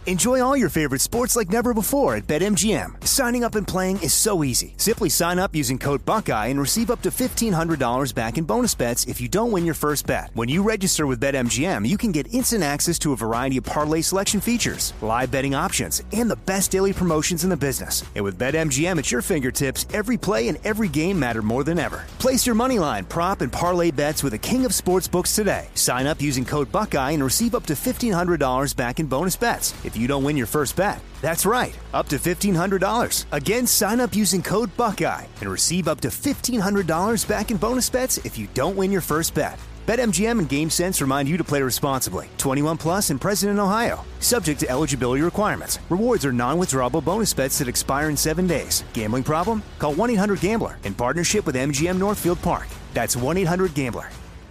Enjoy all your favorite sports like never before at BetMGM. Signing up and playing is so easy. Simply sign up using code Buckeye and receive up to $1,500 back in bonus bets if you don't win your first bet. When you register with BetMGM, you can get instant access to a variety of parlay selection features, live betting options, and the best daily promotions in the business. And with BetMGM at your fingertips, every play and every game matter more than ever. Place your moneyline, prop, and parlay bets with the king of sportsbooks today. Sign up using code Buckeye and receive up to $1,500 back in bonus bets if you don't win your first bet. That's right, up to $1,500. Again, sign up using code Buckeye and receive up to $1,500 back in bonus bets if you don't win your first bet. BetMGM and GameSense remind you to play responsibly. 21 plus and present in Ohio. Subject to eligibility requirements. Rewards are non-withdrawable bonus bets that expire in 7 days. Gambling problem? Call 1-800-GAMBLER in partnership with MGM Northfield Park. That's 1-800-GAMBLER.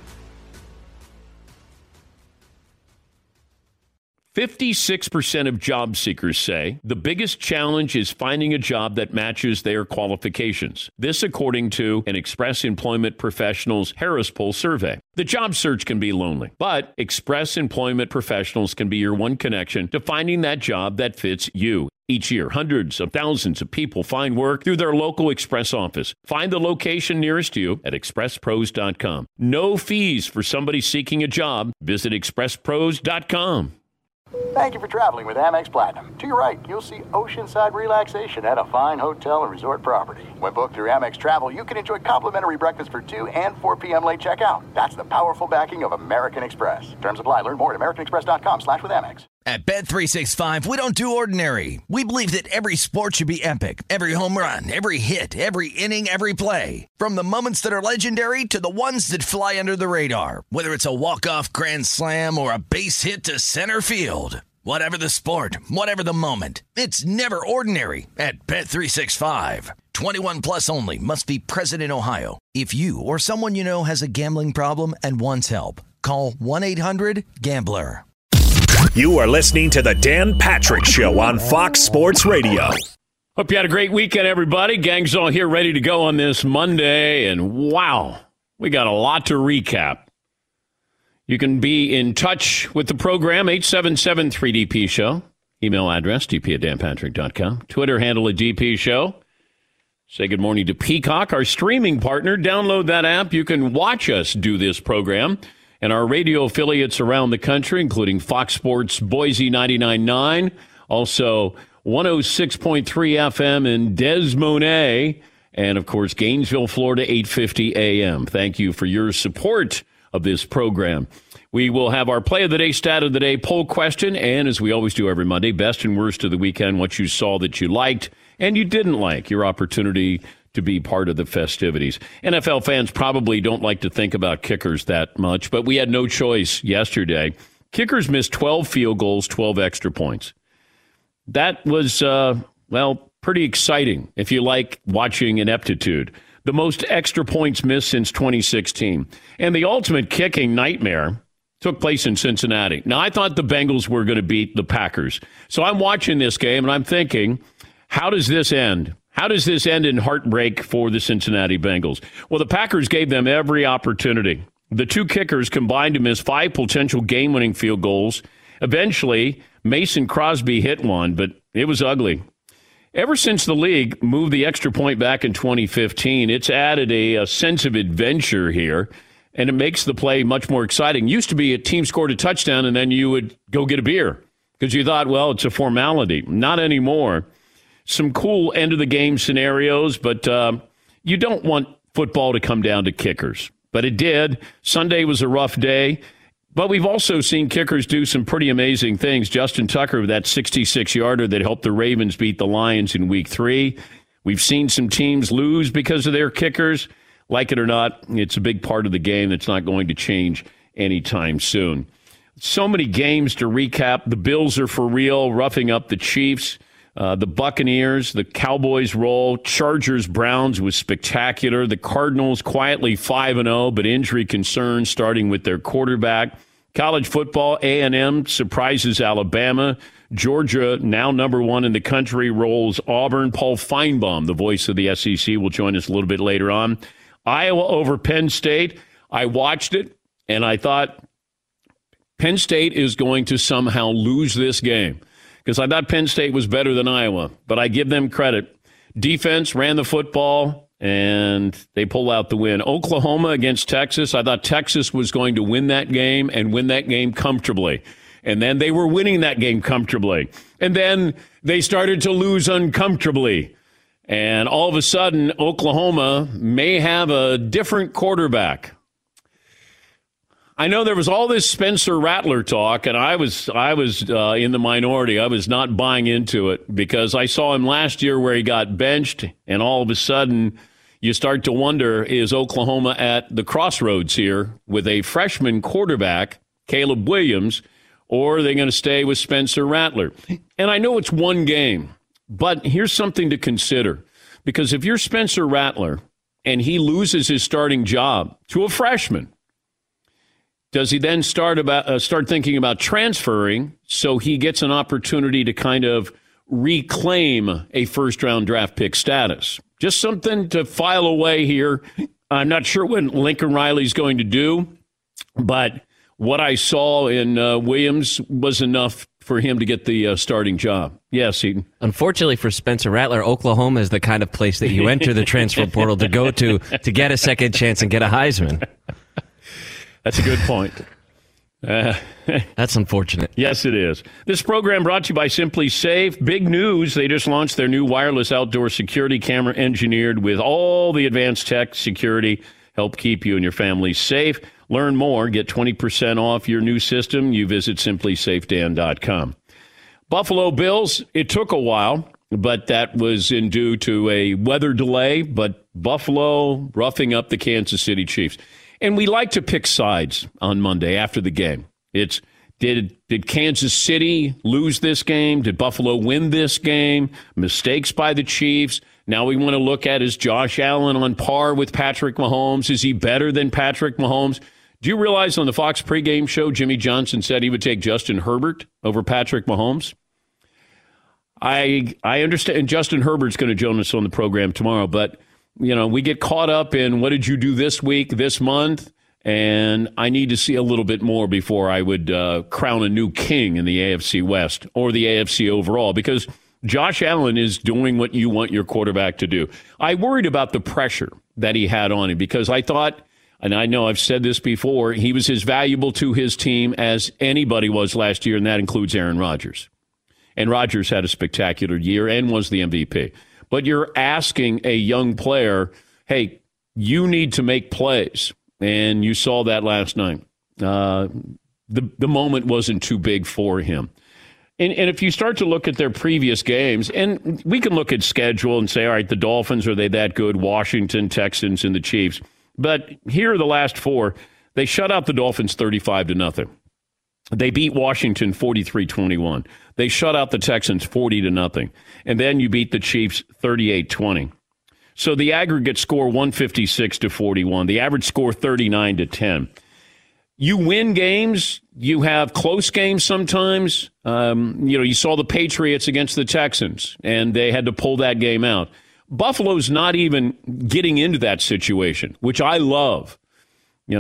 56% of job seekers say the biggest challenge is finding a job that matches their qualifications. This according to an Express Employment Professionals Harris Poll survey. The job search can be lonely, but Express Employment Professionals can be your one connection to finding that job that fits you. Each year, hundreds of thousands of people find work through their local Express office. Find the location nearest you at expresspros.com. No fees for somebody seeking a job. Visit expresspros.com. Thank you for traveling with Amex Platinum. To your right, you'll see oceanside relaxation at a fine hotel and resort property. When booked through Amex Travel, you can enjoy complimentary breakfast for 2 and 4 p.m. late checkout. That's the powerful backing of American Express. Terms apply. Learn more at americanexpress.com/withAmex. At Bet365, we don't do ordinary. We believe that every sport should be epic. Every home run, every hit, every inning, every play. From the moments that are legendary to the ones that fly under the radar. Whether it's a walk-off grand slam or a base hit to center field. Whatever the sport, whatever the moment. It's never ordinary at Bet365. 21 plus only. Must be present in Ohio. If you or someone you know has a gambling problem and wants help, call 1-800-GAMBLER. You are listening to the Dan Patrick Show on Fox Sports Radio. Hope you had a great weekend, everybody. Gang's all here ready to go on this Monday. And wow, we got a lot to recap. You can be in touch with the program, 877-3DP Show. Email address, dp@danpatrick.com. Twitter handle at DP Show. Say good morning to Peacock, our streaming partner. Download that app. You can watch us do this program. And our radio affiliates around the country, including Fox Sports Boise 99.9, also 106.3 FM in Des Moines, and, of course, Gainesville, Florida, 850 AM. Thank you for your support of this program. We will have our Play of the Day, Stat of the Day poll question, and as we always do every Monday, best and worst of the weekend, what you saw that you liked and you didn't like, your opportunity to be part of the festivities. NFL fans probably don't like to think about kickers that much, but we had no choice yesterday. Kickers missed 12 field goals, 12 extra points. That was, pretty exciting if you like watching ineptitude. The most extra points missed since 2016. And the ultimate kicking nightmare took place in Cincinnati. Now, I thought the Bengals were going to beat the Packers. So I'm watching this game, and I'm thinking, how does this end? How does this end in heartbreak for the Cincinnati Bengals? Well, the Packers gave them every opportunity. The two kickers combined to miss 5 potential game-winning field goals. Eventually, Mason Crosby hit one, but it was ugly. Ever since the league moved the extra point back in 2015, it's added a sense of adventure here, and it makes the play much more exciting. Used to be a team scored a touchdown, and then you would go get a beer because you thought, well, it's a formality. Not anymore. Some cool end-of-the-game scenarios, but you don't want football to come down to kickers. But it did. Sunday was a rough day. But we've also seen kickers do some pretty amazing things. Justin Tucker with that 66-yarder that helped the Ravens beat the Lions in Week 3. We've seen some teams lose because of their kickers. Like it or not, it's a big part of the game that's not going to change anytime soon. So many games to recap. The Bills are for real, roughing up the Chiefs. The Buccaneers, the Cowboys roll. Chargers, Browns was spectacular. The Cardinals quietly 5-0, but injury concerns starting with their quarterback. College football, A&M surprises Alabama. Georgia, now number 1 in the country, rolls Auburn. Paul Feinbaum, the voice of the SEC, will join us a little bit later on. Iowa over Penn State. I watched it, and I thought Penn State is going to somehow lose this game. because I thought Penn State was better than Iowa, but I give them credit. Defense ran the football, and they pulled out the win. Oklahoma against Texas, I thought Texas was going to win that game and win that game comfortably. And then they were winning that game comfortably. And then they started to lose uncomfortably. And all of a sudden, Oklahoma may have a different quarterback. I know there was all this Spencer Rattler talk, and I was in the minority. I was not buying into it because I saw him last year where he got benched, and all of a sudden you start to wonder, is Oklahoma at the crossroads here with a freshman quarterback, Caleb Williams, or are they going to stay with Spencer Rattler? And I know it's one game, but here's something to consider. Because if you're Spencer Rattler and he loses his starting job to a freshman, does he then start thinking about transferring so he gets an opportunity to kind of reclaim a first-round draft pick status? Just something to file away here. I'm not sure what Lincoln Riley's going to do, but what I saw in Williams was enough for him to get the starting job. Yes, Eaton. Unfortunately for Spencer Rattler, Oklahoma is the kind of place that you enter the transfer portal to go to get a second chance and get a Heisman. That's a good point. That's unfortunate. Yes, it is. This program brought to you by Simply Safe. Big news. They just launched their new wireless outdoor security camera engineered with all the advanced tech security. Help keep you and your family safe. Learn more. Get 20% off your new system. You visit simplysafedan.com. Buffalo Bills, it took a while, but that was due to a weather delay. But Buffalo roughing up the Kansas City Chiefs. And we like to pick sides on Monday after the game. It's did Kansas City lose this game? Did Buffalo win this game? Mistakes by the Chiefs. Now we want to look at, is Josh Allen on par with Patrick Mahomes? Is he better than Patrick Mahomes? Do you realize on the Fox pregame show, Jimmy Johnson said he would take Justin Herbert over Patrick Mahomes? I understand, and Justin Herbert's going to join us on the program tomorrow, but you know, we get caught up in what did you do this week, this month, and I need to see a little bit more before I would crown a new king in the AFC West or the AFC overall, because Josh Allen is doing what you want your quarterback to do. I worried about the pressure that he had on him because I thought, and I know I've said this before, he was as valuable to his team as anybody was last year, and that includes Aaron Rodgers. And Rodgers had a spectacular year and was the MVP. But you're asking a young player, hey, you need to make plays. And you saw that last night. The moment wasn't too big for him. And if you start to look at their previous games, and we can look at schedule and say, all right, the Dolphins, are they that good? Washington, Texans, and the Chiefs. But here are the last four. They shut out the Dolphins 35-0. They beat Washington 43-21. They shut out the Texans 40-0. And then you beat the Chiefs 38-20. So the aggregate score 156-41. The average score 39-10. You win games. You have close games sometimes. You saw the Patriots against the Texans, and they had to pull that game out. Buffalo's not even getting into that situation, which I love. We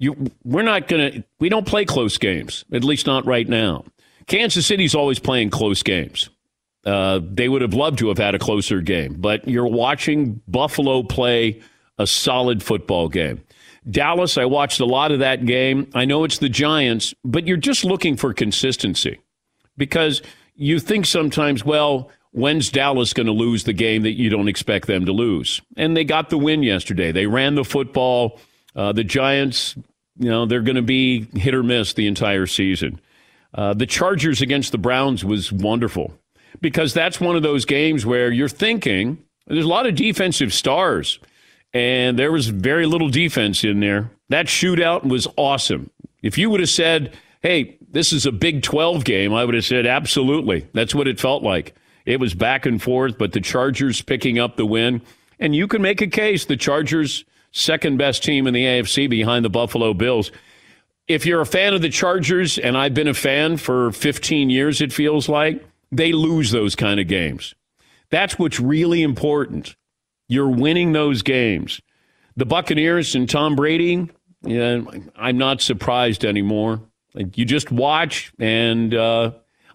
don't play close games, at least not right now. Kansas City's always playing close games. They would have loved to have had a closer game, but you're watching Buffalo play a solid football game. Dallas, I watched a lot of that game. I know it's the Giants, but you're just looking for consistency because you think sometimes, well, when's Dallas going to lose the game that you don't expect them to lose? And they got the win yesterday. They ran the football. The Giants, they're going to be hit or miss the entire season. The Chargers against the Browns was wonderful because that's one of those games where you're thinking there's a lot of defensive stars, and there was very little defense in there. That shootout was awesome. If you would have said, hey, this is a Big 12 game, I would have said absolutely. That's what it felt like. It was back and forth, but the Chargers picking up the win. And you can make a case the Chargers second best team in the AFC behind the Buffalo Bills. If you're a fan of the Chargers, and I've been a fan for 15 years, it feels like, they lose those kind of games. That's what's really important. You're winning those games. The Buccaneers and Tom Brady, I'm not surprised anymore. You just watch, and I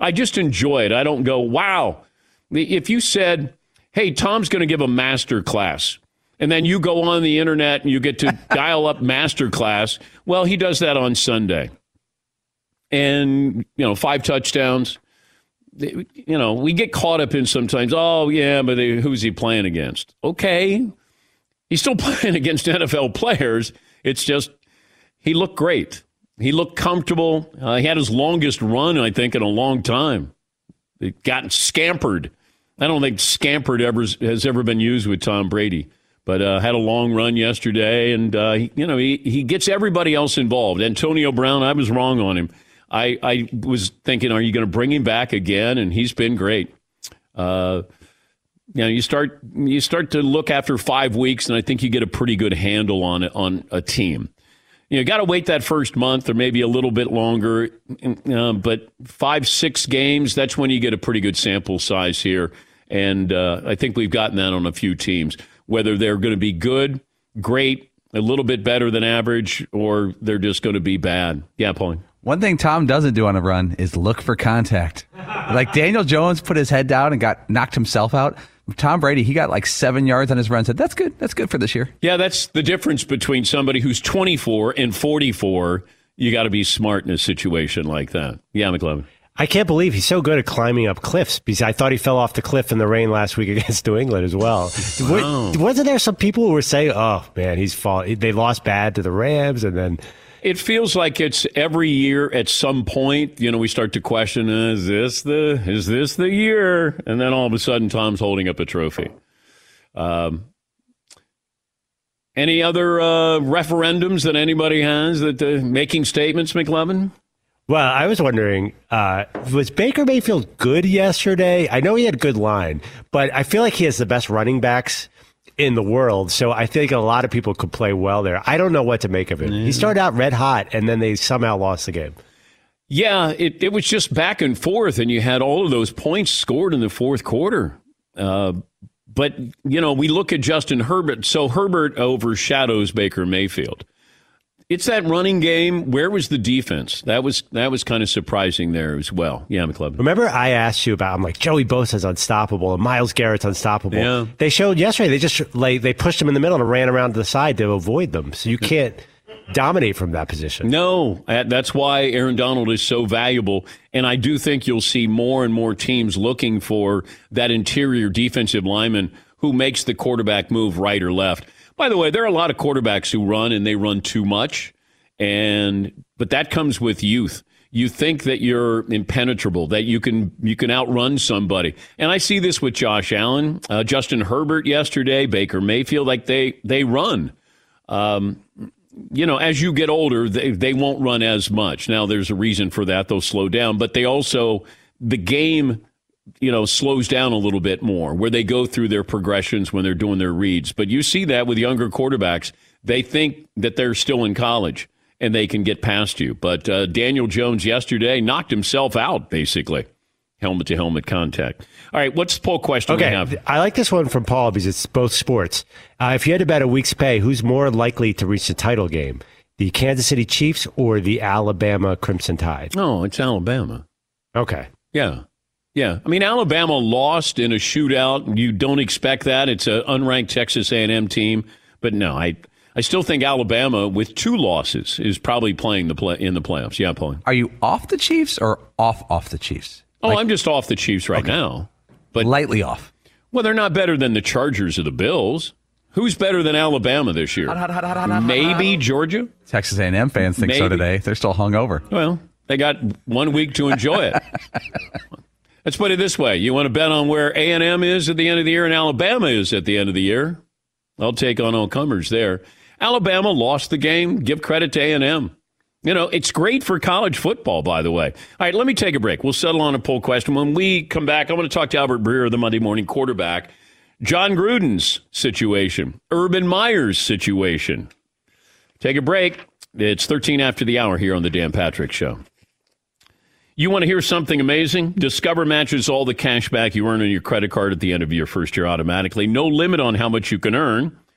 I just enjoy it. I don't go, wow. If you said, hey, Tom's going to give a master class, and then you go on the internet and you get to dial up master class, well, he does that on Sunday. And, 5 touchdowns. We get caught up in sometimes, oh, yeah, but who's he playing against? Okay. He's still playing against NFL players. It's just he looked great. He looked comfortable. He had his longest run, I think, in a long time. It got scampered. I don't think scampered has ever been used with Tom Brady, but had a long run yesterday, and he gets everybody else involved. Antonio Brown, I was wrong on him. I was thinking, are you going to bring him back again? And he's been great. You start to look after 5 weeks, and I think you get a pretty good handle on it, on a team. You got to wait that first month or maybe a little bit longer, but 5-6 games, that's when you get a pretty good sample size here. And I think we've gotten that on a few teams, whether they're going to be good, great, a little bit better than average, or they're just going to be bad. Yeah, Pauline. One thing Tom doesn't do on a run is look for contact. Like Daniel Jones put his head down and knocked himself out. Tom Brady, he got like 7 yards on his run. Said, that's good. That's good for this year. Yeah, that's the difference between somebody who's 24 and 44. You got to be smart in a situation like that. Yeah, McLevin. I can't believe he's so good at climbing up cliffs, because I thought he fell off the cliff in the rain last week against New England as well. Wow. Wasn't there some people who were saying, oh, man, they lost bad to the Rams, and then... It feels like it's every year at some point, we start to question, is this the year? And then all of a sudden, Tom's holding up a trophy. Any other referendums that anybody has that making statements, McLevin? Well, I was wondering, was Baker Mayfield good yesterday? I know he had a good line, but I feel like he has the best running backs in the world, so I think a lot of people could play well there. I don't know what to make of it. He started out red hot, and then they somehow lost the game. Yeah, it was just back and forth, and you had all of those points scored in the fourth quarter. But, we look at Justin Herbert. So Herbert overshadows Baker Mayfield. It's that running game. Where was the defense? That was kind of surprising there as well. Yeah, McLevin. Remember I asked you about, I'm like, Joey Bosa's unstoppable and Myles Garrett's unstoppable. Yeah. They showed yesterday, they pushed him in the middle and ran around to the side to avoid them. So you can't dominate from that position. No, that's why Aaron Donald is so valuable. And I do think you'll see more and more teams looking for that interior defensive lineman who makes the quarterback move right or left. By the way, there are a lot of quarterbacks who run, and they run too much, but that comes with youth. You think that you're impenetrable, that you can outrun somebody. And I see this with Josh Allen, Justin Herbert yesterday, Baker Mayfield, like they run. As you get older, they won't run as much. Now, there's a reason for that. They'll slow down, but the game slows down a little bit more, where they go through their progressions when they're doing their reads. But you see that with younger quarterbacks. They think that they're still in college and they can get past you. But Daniel Jones yesterday knocked himself out, basically. Helmet-to-helmet contact. All right, what's the poll question we have? I like this one from Paul because it's both sports. If you had to bet a week's pay, who's more likely to reach the title game, the Kansas City Chiefs or the Alabama Crimson Tide? No, it's Alabama. Okay. Yeah. Yeah, I mean, Alabama lost in a shootout. You don't expect that. It's an unranked Texas A&M team. But no, I still think Alabama, with 2 losses, is probably playing in the playoffs. Yeah, Paul. Are you off the Chiefs or off the Chiefs? Oh, I'm just off the Chiefs right now. But lightly off. Well, they're not better than the Chargers or the Bills. Who's better than Alabama this year? Maybe Georgia? Texas A&M fans think so today. They're still hungover. Well, they got 1 week to enjoy it. Let's put it this way. You want to bet on where A&M is at the end of the year and Alabama is at the end of the year? I'll take on all comers there. Alabama lost the game. Give credit to A&M. It's great for college football, by the way. All right, let me take a break. We'll settle on a poll question. When we come back, I want to talk to Albert Breer, the Monday morning quarterback, John Gruden's situation, Urban Meyer's situation. Take a break. It's 13 after the hour here on the Dan Patrick Show. You want to hear something amazing? Discover matches all the cash back you earn on your credit card at the end of your first year automatically. No limit on how much you can earn.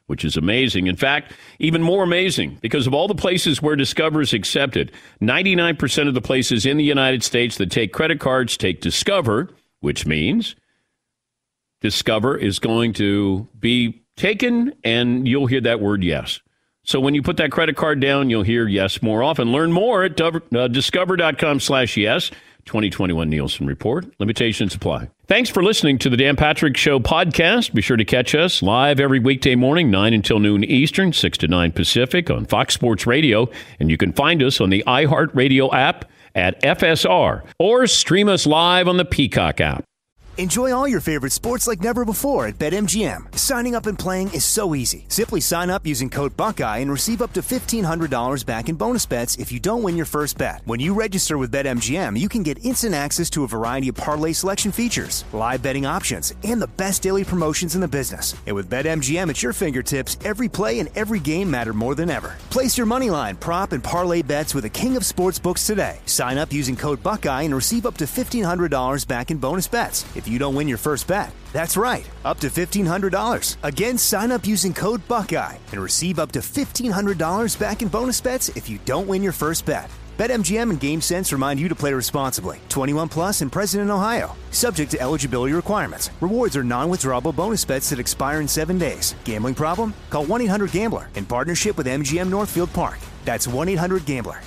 which is amazing. In fact, even more amazing, because of all the places where Discover is accepted, 99% of the places in the United States that take credit cards take Discover, which means Discover is going to be taken, and you'll hear that word yes. So when you put that credit card down, you'll hear yes more often. Learn more at discover.com/yes. 2021 Nielsen Report. Limitations apply. Thanks for listening to the Dan Patrick Show podcast. Be sure to catch us live every weekday morning, 9 until noon Eastern, 6 to 9 Pacific on Fox Sports Radio. And you can find us on the iHeartRadio app at FSR or stream us live on the Peacock app. Enjoy all your favorite sports like never before at BetMGM. Signing up and playing is so easy. Simply sign up using code Buckeye and receive up to $1,500 back in bonus bets if you don't win your first bet. When you register with BetMGM, you can get instant access to a variety of parlay selection features, live betting options, and the best daily promotions in the business. And with BetMGM at your fingertips, every play and every game matter more than ever. Place your moneyline, prop, and parlay bets with the king of sportsbooks today. Sign up using code Buckeye and receive up to $1,500 back in bonus bets if you don't win your first bet. That's right, up to $1,500. Again, sign up using code Buckeye and receive up to $1,500 back in bonus bets if you don't win your first bet. BetMGM and GameSense remind you to play responsibly. 21 plus and present in Ohio. Subject to eligibility requirements. Rewards are non-withdrawable bonus bets that expire in 7 days. Gambling problem? Call 1-800-GAMBLER in partnership with MGM Northfield Park. That's 1-800-GAMBLER.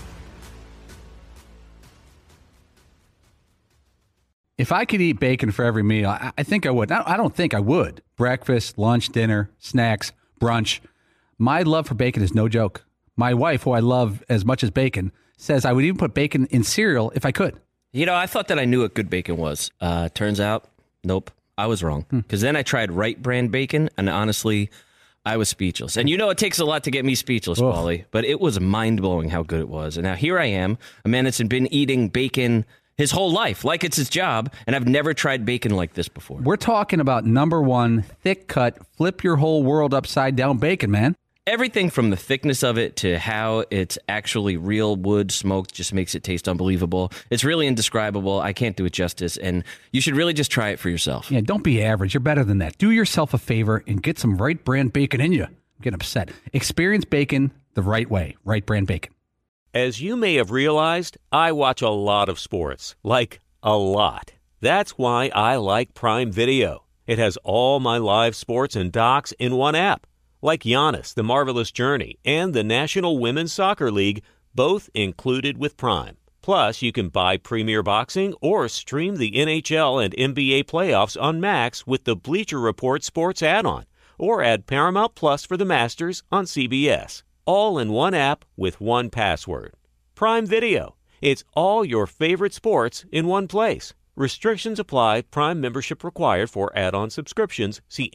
If I could eat bacon for every meal, I think I would. I don't think I would. Breakfast, lunch, dinner, snacks, brunch. My love for bacon is no joke. My wife, who I love as much as bacon, says I would even put bacon in cereal if I could. You know, I thought that I knew what good bacon was. Turns out, nope, I was wrong. Because then I tried Wright brand bacon, and honestly, I was speechless. And you know it takes a lot to get me speechless, Paulie, but it was mind-blowing how good it was. And now here I am, a man that's been eating bacon his whole life, like it's his job, and I've never tried bacon like this before. We're talking about number one, thick-cut, flip your whole world upside down bacon, man. Everything from the thickness of it to how it's actually real wood smoked just makes it taste unbelievable. It's really indescribable. I can't do it justice, and you should really just try it for yourself. Yeah, don't be average. You're better than that. Do yourself a favor and get some Wright brand bacon in you. I'm getting upset. Experience bacon the right way. Wright brand bacon. As you may have realized, I watch a lot of sports. Like, a lot. That's why I like Prime Video. It has all my live sports and docs in one app. Like Giannis, The Marvelous Journey, and the National Women's Soccer League, both included with Prime. Plus, you can buy Premier Boxing or stream the NHL and NBA playoffs on Max with the Bleacher Report Sports add-on, or add Paramount Plus for the Masters on CBS. All in one app with one password. Prime Video. It's all your favorite sports in one place. Restrictions apply. Prime membership required for add-on subscriptions. See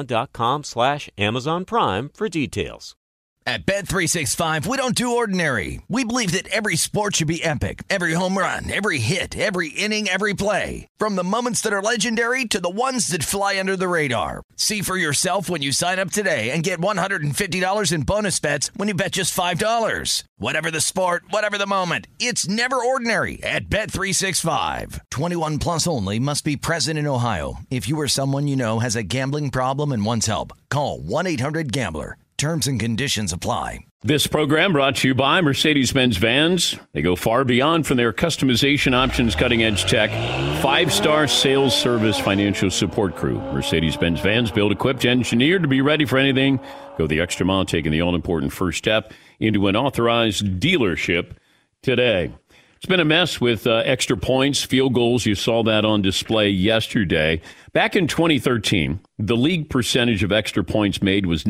Amazon.com/Amazon Prime for details. At Bet365, we don't do ordinary. We believe that every sport should be epic. Every home run, every hit, every inning, every play. From the moments that are legendary to the ones that fly under the radar. See for yourself when you sign up today and get $150 in bonus bets when you bet just $5. Whatever the sport, whatever the moment, it's never ordinary at Bet365. 21 plus only. Must be present in Ohio. If you or someone you know has a gambling problem and wants help, call 1-800-GAMBLER. Terms and conditions apply. This program brought to you by Mercedes-Benz Vans. They go far beyond from their customization options, cutting-edge tech, 5-star sales service, financial support crew. Mercedes-Benz Vans, built, equipped, engineered to be ready for anything. Go the extra mile, taking the all-important first step into an authorized dealership today. It's been a mess with extra points, field goals. You saw that on display yesterday. Back in 2013, the league percentage of extra points made was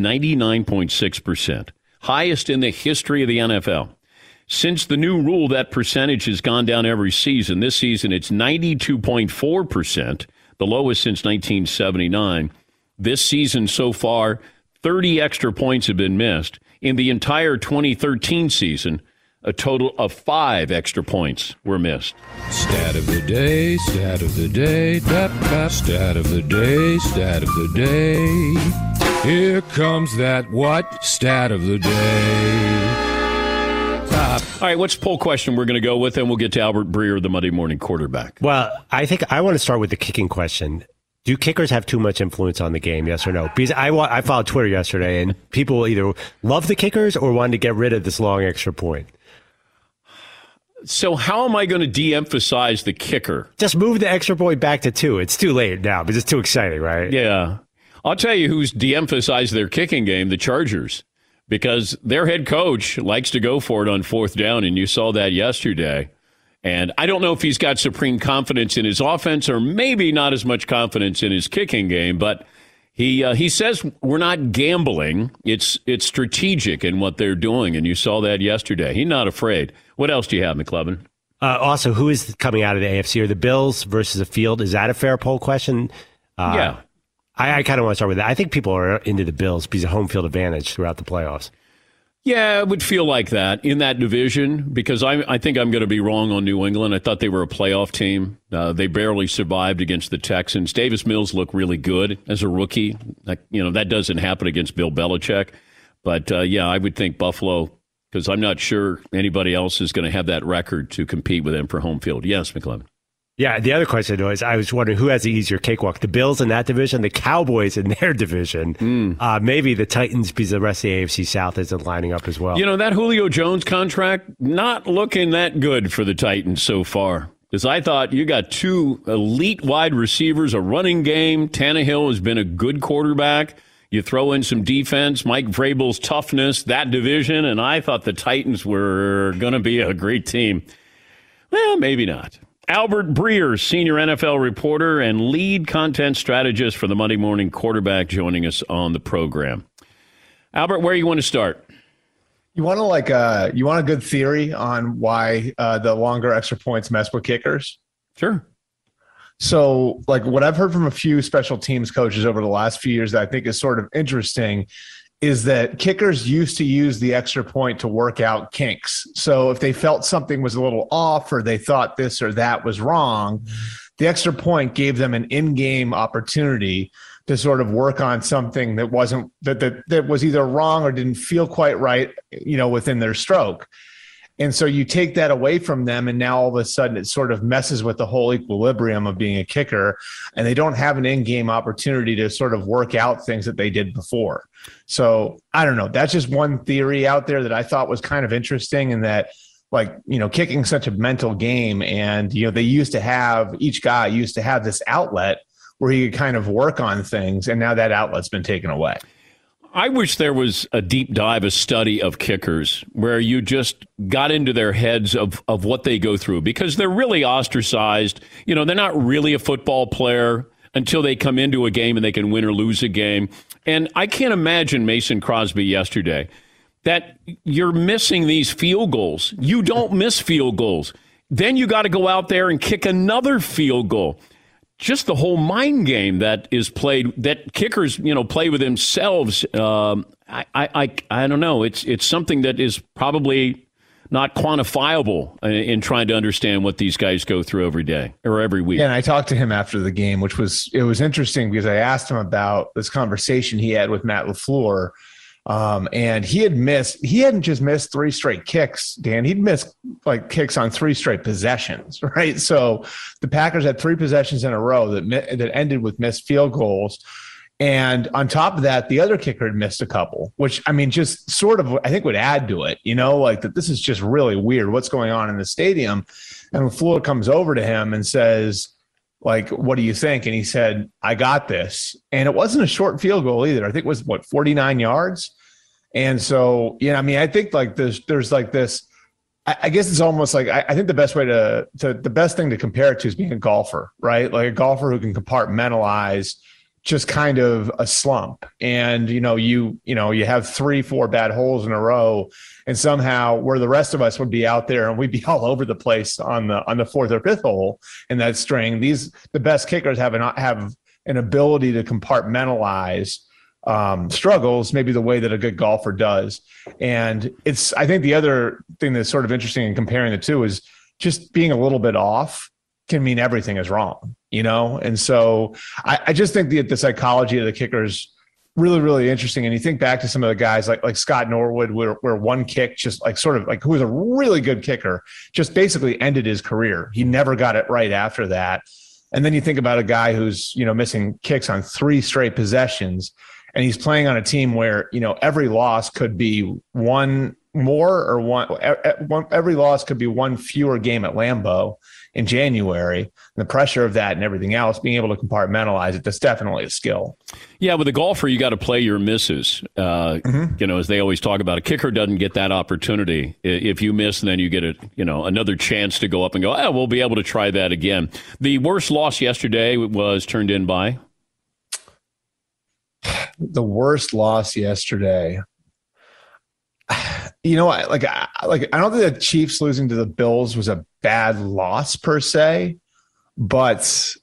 99.6%, highest in the history of the NFL. Since the new rule, that percentage has gone down every season. This season, it's 92.4%, the lowest since 1979. This season so far, 30 extra points have been missed. In the entire 2013 season, a total of 5 extra points were missed. Stat of the day, stat of the day, stat of the day, stat of the day. Here comes that what? Stat of the day. All right, what's the poll question we're going to go with? And we'll get to Albert Breer, the Monday morning quarterback. Well, I think I want to start with the kicking question. Do kickers have too much influence on the game, yes or no? Because I followed Twitter yesterday, and people either love the kickers or wanted to get rid of this long extra point. So how am I going to de-emphasize the kicker? Just move the extra point back to 2. It's too late now, but it's too exciting, right? Yeah. I'll tell you who's de-emphasized their kicking game, the Chargers, because their head coach likes to go for it on 4th down, and you saw that yesterday. And I don't know if he's got supreme confidence in his offense or maybe not as much confidence in his kicking game, but he says we're not gambling. It's strategic in what they're doing, and you saw that yesterday. He's not afraid. What else do you have, McLovin? Also, who is coming out of the AFC? Are the Bills versus the field? Is that a fair poll question? Yeah. I kind of want to start with that. I think people are into the Bills because of home field advantage throughout the playoffs. Yeah, it would feel like that in that division because I think I'm going to be wrong on New England. I thought they were a playoff team. They barely survived against the Texans. Davis Mills looked really good as a rookie. That doesn't happen against Bill Belichick. But, I would think Buffalo, because I'm not sure anybody else is going to have that record to compete with them for home field. Yes, McLevin. Yeah, the other question was, I was wondering who has the easier cakewalk, the Bills in that division, the Cowboys in their division, maybe the Titans because the rest of the AFC South isn't lining up as well. That Julio Jones contract, not looking that good for the Titans so far. Because I thought you got 2 elite wide receivers, a running game. Tannehill has been a good quarterback. You throw in some defense, Mike Vrabel's toughness, that division, and I thought the Titans were going to be a great team. Well, maybe not. Albert Breer, senior NFL reporter and lead content strategist for the Monday Morning Quarterback, joining us on the program. Albert, where you want to start? You want a good theory on why the longer extra points mess with kickers? Sure. So, what I've heard from a few special teams coaches over the last few years that I think is sort of interesting is that kickers used to use the extra point to work out kinks. So if they felt something was a little off or they thought this or that was wrong, the extra point gave them an in-game opportunity to sort of work on something that wasn't that was either wrong or didn't feel quite right, within their stroke. And so you take that away from them, and now all of a sudden it sort of messes with the whole equilibrium of being a kicker, and they don't have an in-game opportunity to sort of work out things that they did before. So I don't know. That's just one theory out there that I thought was kind of interesting, and that, kicking such a mental game, and, each guy used to have this outlet where he could kind of work on things, and now that outlet's been taken away. I wish there was a deep dive, a study of kickers where you just got into their heads of what they go through, because they're really ostracized. They're not really a football player until they come into a game and they can win or lose a game. And I can't imagine Mason Crosby yesterday that you're missing these field goals. You don't miss field goals. Then you got to go out there and kick another field goal. Just the whole mind game that is played, that kickers, play with themselves. I don't know. It's something that is probably not quantifiable in trying to understand what these guys go through every day or every week. Yeah, and I talked to him after the game, it was interesting because I asked him about this conversation he had with Matt LaFleur. And he hadn't just missed 3 straight kicks, Dan. He'd missed kicks on 3 straight possessions, right? So the Packers had 3 possessions in a row that ended with missed field goals. And on top of that, the other kicker had missed a couple, which, just sort of, I think would add to it, that this is just really weird. What's going on in the stadium? And LaFleur comes over to him and says, what do you think? And he said, I got this. And it wasn't a short field goal either. I think it was 49 yards. And so, I think there's this, I guess it's almost I think the best way the best thing to compare it to is being a golfer, right? Like a golfer who can compartmentalize just kind of a slump. And, you have 3-4 bad holes in a row, and somehow where the rest of us would be out there and we'd be all over the place on the 4th or 5th hole in that string. The best kickers have an ability to compartmentalize struggles, maybe the way that a good golfer does. And I think the other thing that's sort of interesting in comparing the two is just being a little bit off can mean everything is wrong, And so I just think the psychology of the kickers really, really interesting. And you think back to some of the guys like Scott Norwood, where one kick just who was a really good kicker, just basically ended his career. He never got it right after that. And then you think about a guy who's, missing kicks on 3 straight possessions, and he's playing on a team where, every loss could be one more or every loss could be one fewer game at Lambeau in January. And the pressure of that and everything else, being able to compartmentalize it, that's definitely a skill. Yeah, with a golfer, you got to play your misses. As they always talk about, a kicker doesn't get that opportunity. If you miss, then you get another chance to go up and go, we'll be able to try that again. The worst loss yesterday was turned in by? The worst loss yesterday. I don't think the Chiefs losing to the Bills was a bad loss per se, but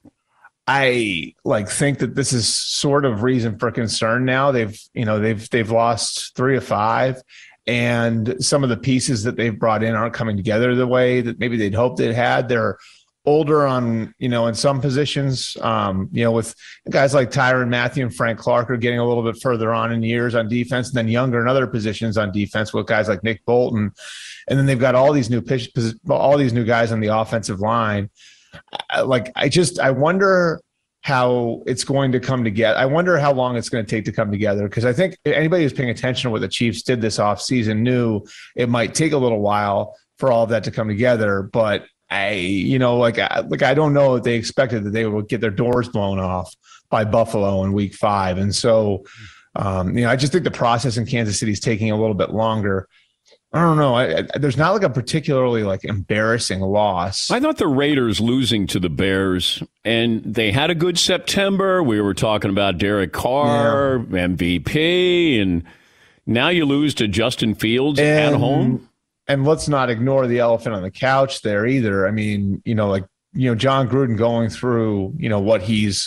I think that this is sort of reason for concern now. They've lost 3 of 5, and some of the pieces that they've brought in aren't coming together the way that maybe they'd hoped they'd had. They're older on, in some positions, with guys like Tyrann Mathieu and Frank Clark are getting a little bit further on in years on defense, and then younger in other positions on defense with guys like Nick Bolton. And then they've got all these new guys on the offensive line. I wonder how it's going to come together. I wonder how long it's going to take to come together, because I think anybody who's paying attention to what the Chiefs did this offseason knew it might take a little while for all of that to come together. But I don't know if they expected that they would get their doors blown off by Buffalo in week 5. And so, I just think the process in Kansas City is taking a little bit longer. I don't know. There's not a particularly embarrassing loss. I thought the Raiders losing to the Bears, and they had a good September. We were talking about Derek Carr, MVP, and now you lose to Justin Fields at home. And let's not ignore the elephant on the couch there either. I mean, John Gruden going through, what he's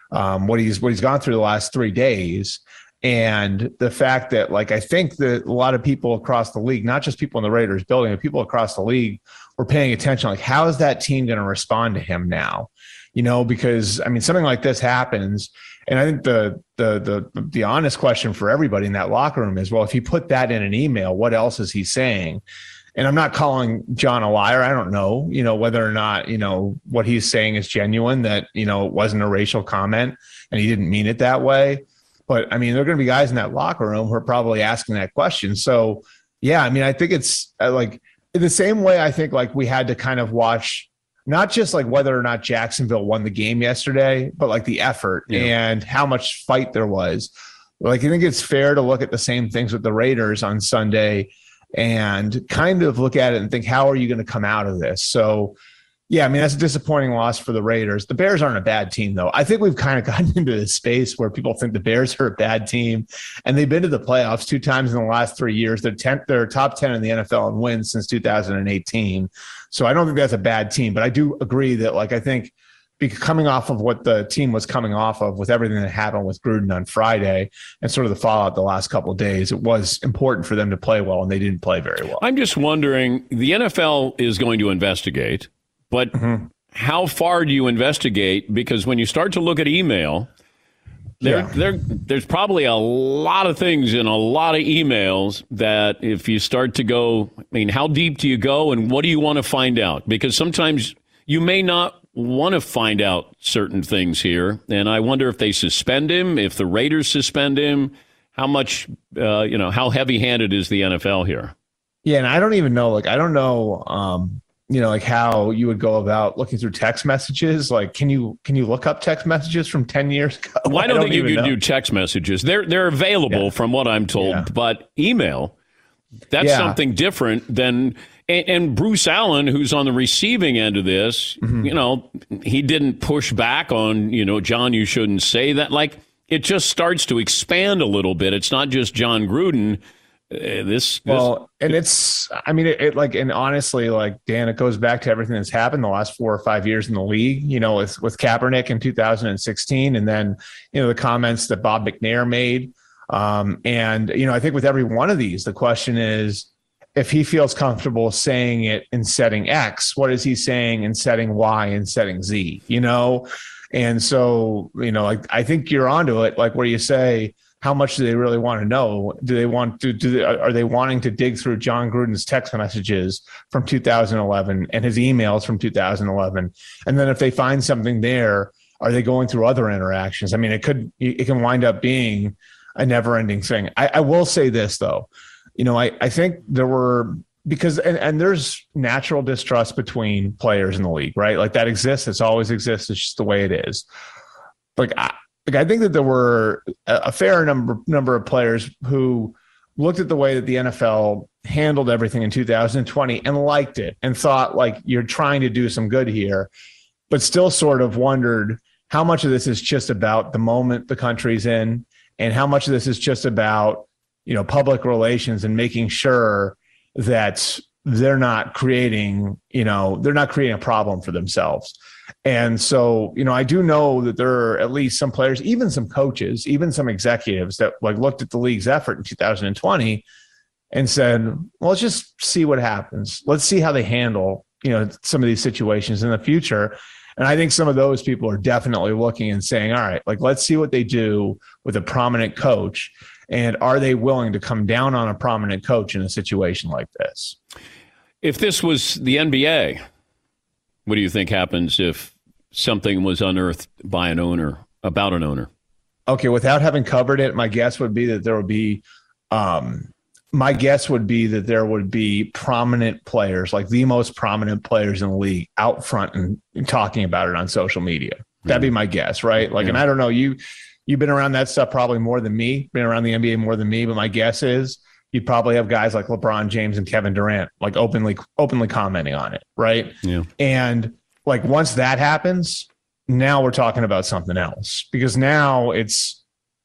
gone through the last 3 days. And the fact that, I think that a lot of people across the league, not just people in the Raiders building, but people across the league were paying attention. How is that team going to respond to him now? Because, something like this happens. And I think the honest question for everybody in that locker room is, well, if he put that in an email, what else is he saying? And I'm not calling John a liar. I don't know, whether or not, what he's saying is genuine, that, it wasn't a racial comment and he didn't mean it that way. But there are going to be guys in that locker room who are probably asking that question. So, yeah, I think it's in the same way, I think we had to kind of watch not just whether or not Jacksonville won the game yesterday, but the effort and how much fight there was. I think it's fair to look at the same things with the Raiders on Sunday and kind of look at it and think, how are you going to come out of this? So, yeah, that's a disappointing loss for the Raiders. The Bears aren't a bad team, though. I think we've kind of gotten into this space where people think the Bears are a bad team, and they've been to the playoffs 2 times in the last 3 years. They're top 10 in the NFL in wins since 2018. So I don't think that's a bad team, but I do agree that, I think coming off of what the team was coming off of with everything that happened with Gruden on Friday and sort of the fallout the last couple of days, it was important for them to play well, and they didn't play very well. I'm just wondering, the NFL is going to investigate. But how far do you investigate? Because when you start to look at email, there's probably a lot of things in a lot of emails that if you start to go, how deep do you go and what do you want to find out? Because sometimes you may not want to find out certain things here. And I wonder if they suspend him, if the Raiders suspend him, how much, how heavy-handed is the NFL here? Yeah, and I don't even know, I don't know, how you would go about looking through text messages. Can you look up text messages from 10 years ago? Well, I don't think you can do text messages. They're available from what I'm told, but email, that's something different than, and Bruce Allen, who's on the receiving end of this, he didn't push back on, John, you shouldn't say that. It just starts to expand a little bit. It's not just John Gruden. And it's, and honestly, Dan, it goes back to everything that's happened the last 4 or 5 years in the league, with Kaepernick in 2016. And then, the comments that Bob McNair made. I think with every one of these, the question is, if he feels comfortable saying it in setting X, what is he saying in setting Y and setting Z, And so, I think you're onto it, where you say, how much do they really want to know? Do they want to? Are they wanting to dig through John Gruden's text messages from 2011 and his emails from 2011? And then if they find something there, are they going through other interactions? I mean, it can wind up being a never-ending thing. I will say this though, I think there were, because and there's natural distrust between players in the league, right? Like that exists. It's always exists. It's just the way it is. I think that there were a fair number of players who looked at the way that the NFL handled everything in 2020 and liked it and thought like you're trying to do some good here, but still sort of wondered how much of this is just about the moment the country's in and how much of this is just about, public relations and making sure that they're not creating a problem for themselves. And so, I do know that there are at least some players, even some coaches, even some executives that like looked at the league's effort in 2020 and said, well, let's just see what happens. Let's see how they handle, some of these situations in the future. And I think some of those people are definitely looking and saying, all right, like, let's see what they do with a prominent coach. And are they willing to come down on a prominent coach in a situation like this? If this was the NBA, what do you think happens if something was unearthed by an owner, about an owner? Okay, without having covered it, my guess would be that there would be prominent players, like the most prominent players in the league, out front and talking about it on social media. That'd be my guess, right? Like, and I don't know, you've been around that stuff probably more than me, been around the NBA more than me, but my guess is you'd probably have guys like LeBron James and Kevin Durant, like openly commenting on it. Right. Yeah. And like, once that happens, now we're talking about something else, because now it's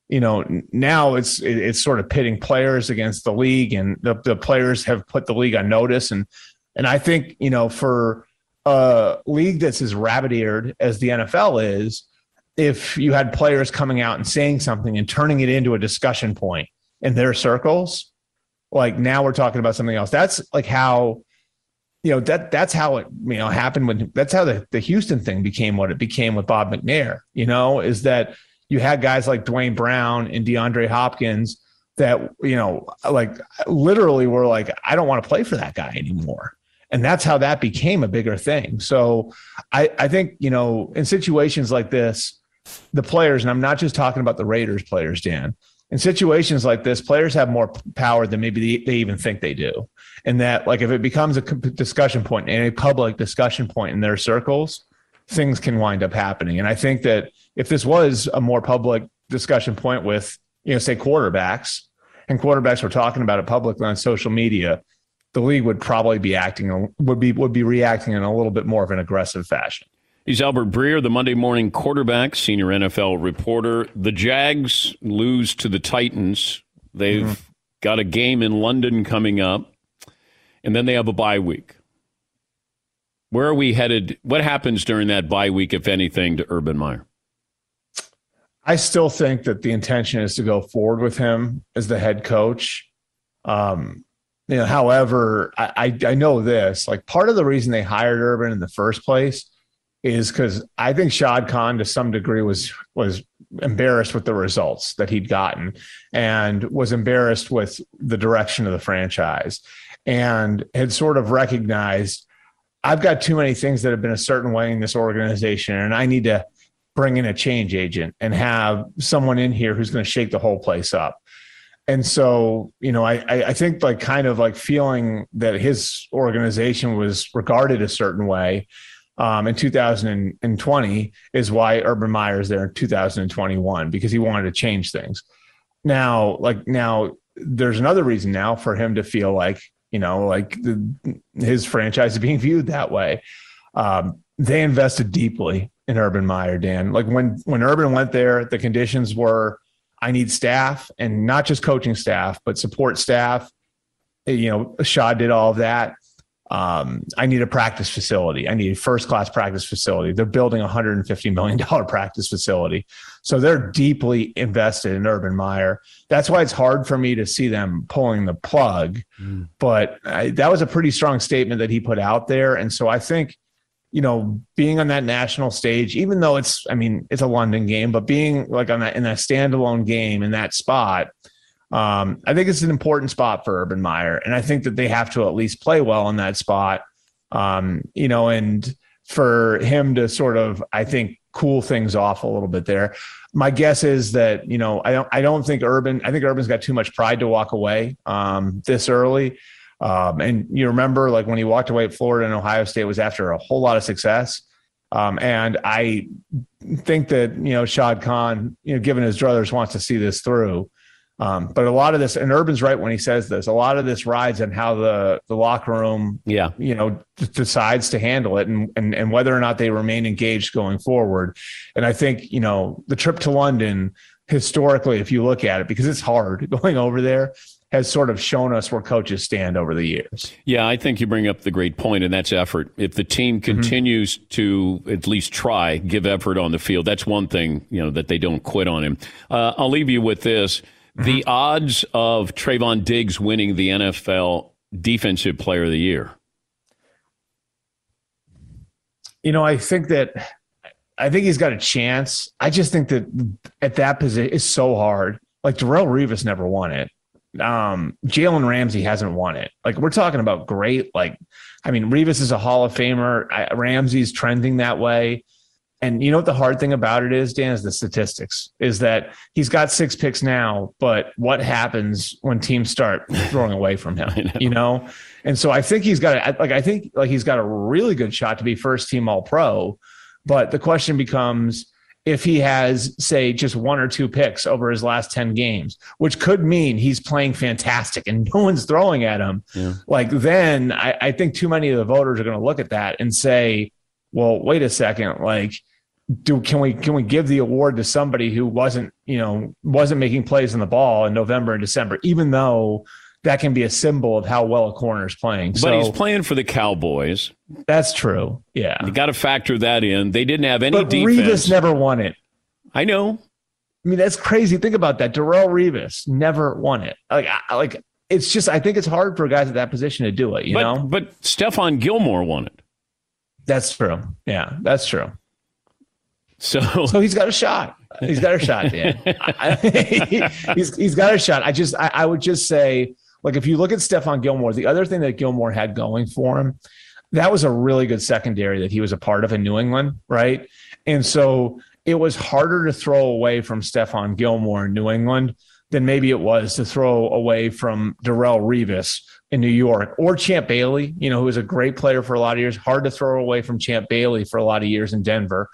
sort of pitting players against the league, and the players have put the league on notice. And I think, for a league that's as rabbit-eared as the NFL is, if you had players coming out and saying something and turning it into a discussion point in their circles, like now we're talking about something else. That's like how, that's how it, happened that's how the Houston thing became what it became with Bob McNair, is that you had guys like Dwayne Brown and DeAndre Hopkins that, like literally were like, I don't want to play for that guy anymore. And that's how that became a bigger thing. So I think, in situations like this, the players, and I'm not just talking about the Raiders players, Dan, in situations like this, players have more power than maybe they even think they do. And that, like, if it becomes a discussion point and a public discussion point in their circles, things can wind up happening. And I think that if this was a more public discussion point with, say quarterbacks, and quarterbacks were talking about it publicly on social media, the league would probably be reacting in a little bit more of an aggressive fashion. He's Albert Breer, the Monday Morning Quarterback, senior NFL reporter. The Jags lose to the Titans. They've got a game in London coming up, and then they have a bye week. Where are we headed? What happens during that bye week, if anything, to Urban Meyer? I still think that the intention is to go forward with him as the head coach. However, I know this, like, part of the reason they hired Urban in the first place is because I think Shad Khan to some degree was embarrassed with the results that he'd gotten and was embarrassed with the direction of the franchise, and had sort of recognized, I've got too many things that have been a certain way in this organization, and I need to bring in a change agent and have someone in here who's going to shake the whole place up. And so, I think like kind of like feeling that his organization was regarded a certain way in 2020 is why Urban Meyer is there in 2021, because he wanted to change things. Now there's another reason now for him to feel like, his franchise is being viewed that way. They invested deeply in Urban Meyer, Dan. Like when Urban went there, the conditions were, I need staff, and not just coaching staff, but support staff. Shad did all of that. I need a practice facility. I need a first-class practice facility. They're building a $150 million practice facility. So they're deeply invested in Urban Meyer. That's why it's hard for me to see them pulling the plug. But that was a pretty strong statement that he put out there. And so I think being on that national stage, even though it's a London game, but being like in that standalone game in that spot, I think it's an important spot for Urban Meyer. And I think that they have to at least play well in that spot, and for him to sort of, I think, cool things off a little bit there. My guess is that, I don't think I think Urban's got too much pride to walk away this early. And you remember, like, when he walked away at Florida and Ohio State was after a whole lot of success. And I think that, Shad Khan, given his druthers, wants to see this through. But a lot of this, and Urban's right when he says this, a lot of this rides on how the locker room, decides to handle it and whether or not they remain engaged going forward. And I think, the trip to London, historically, if you look at it, because it's hard going over there, has sort of shown us where coaches stand over the years. Yeah, I think you bring up the great point, and that's effort. If the team continues to at least try, give effort on the field, that's one thing, that they don't quit on him. I'll leave you with this. The odds of Trayvon Diggs winning the NFL Defensive Player of the Year. I think he's got a chance. I just think that at that position, it's so hard. Like, Darrelle Revis never won it. Jalen Ramsey hasn't won it. Like, we're talking about great. Revis is a Hall of Famer. Ramsey's trending that way. And you know what the hard thing about it is, Dan, is the statistics, is that he's got 6 picks now, but what happens when teams start throwing away from him, And so I think he's got a really good shot to be first team All-Pro. But the question becomes, if he has, say, just 1 or 2 picks over his last 10 games, which could mean he's playing fantastic and no one's throwing at him, then I think too many of the voters are going to look at that and say, well, wait a second, can we give the award to somebody who wasn't making plays on the ball in November and December, even though that can be a symbol of how well a corner is playing. But he's playing for the Cowboys. That's true. Yeah. You got to factor that in. They didn't have any defense. Revis never won it. I know. That's crazy. Think about that. Darrelle Revis never won it. It's just, I think it's hard for guys at that position to do it, But Stephon Gilmore won it. That's true. Yeah, that's true. So he's got a shot. He's got a shot, Dan. He's got a shot. I would just say, if you look at Stephon Gilmore, the other thing that Gilmore had going for him, that was a really good secondary that he was a part of in New England, right? And so it was harder to throw away from Stephon Gilmore in New England than maybe it was to throw away from Darrelle Revis in New York, or Champ Bailey, who was a great player for a lot of years. Hard to throw away from Champ Bailey for a lot of years in Denver.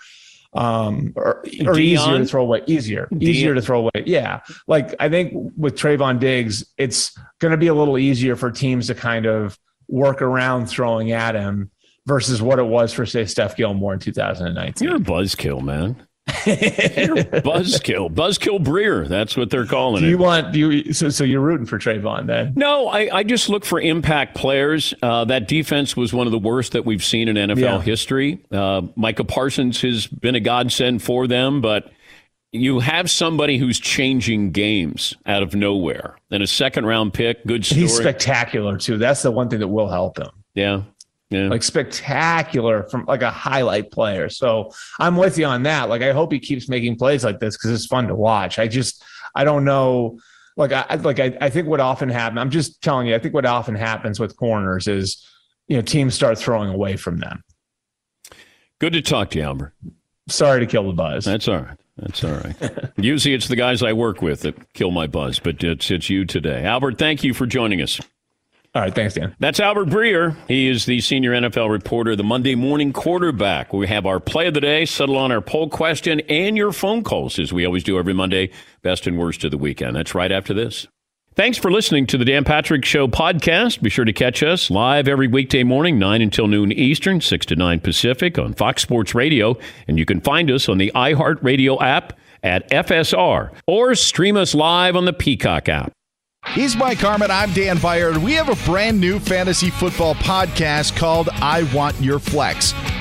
Or easier to throw away. Easier to throw away. Yeah. I think with Trayvon Diggs, it's going to be a little easier for teams to kind of work around throwing at him versus what it was for, say, Steph Gilmore in 2019. You're a buzzkill, man. Buzzkill Breer. That's what they're calling it. So you're rooting for Trayvon then? No, I just look for impact players. That defense was one of the worst that we've seen in NFL history. Micah Parsons has been a godsend for them, but you have somebody who's changing games out of nowhere. And a second-round pick, good story. He's spectacular, too. That's the one thing that will help him. Yeah. Spectacular from a highlight player. So I'm with you on that. I hope he keeps making plays like this because it's fun to watch. I don't know. I think what often happens, I'm just telling you, I think what often happens with corners is, teams start throwing away from them. Good to talk to you, Albert. Sorry to kill the buzz. That's all right. Usually it's the guys I work with that kill my buzz, but it's you today. Albert, thank you for joining us. All right, thanks, Dan. That's Albert Breer. He is the senior NFL reporter, the Monday Morning Quarterback. We have our play of the day, settle on our poll question, and your phone calls, as we always do every Monday, best and worst of the weekend. That's right after this. Thanks for listening to the Dan Patrick Show podcast. Be sure to catch us live every weekday morning, 9 until noon Eastern, 6 to 9 Pacific on Fox Sports Radio. And you can find us on the iHeartRadio app at FSR or stream us live on the Peacock app. He's Mike Harmon. I'm Dan Byard. We have a brand new fantasy football podcast called I Want Your Flex.